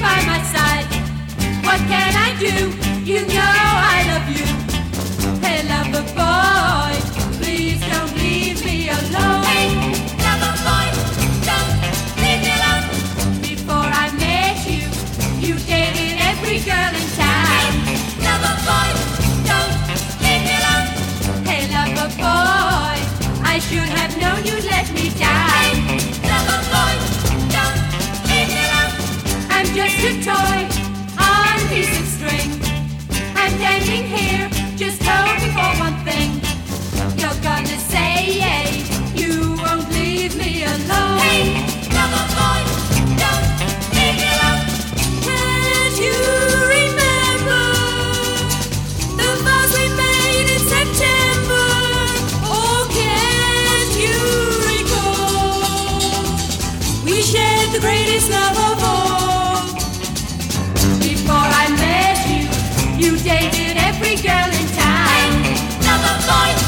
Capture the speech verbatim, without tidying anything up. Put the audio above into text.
by my side. What can I do? You know I love you. Hey, lover boy, please don't leave me alone. Hey, lover boy, don't leave me alone. Before I met you, you dated every girl in town. Hey, lover boy, don't leave me alone. Hey, lover boy, I should have known you'd let me down. Hey, lover boy, don't leave me alone. I'm just a toy on a piece of string. I'm standing here just hoping for one thing. You're gonna say, yeah, you won't leave me alone. Hey, lover boy, don't leave me alone. Can't you remember the vows we made in September? Oh, can't you recall? We shared the greatest love of all. Before I met you, you dated every girl in town. Hey, lover boy,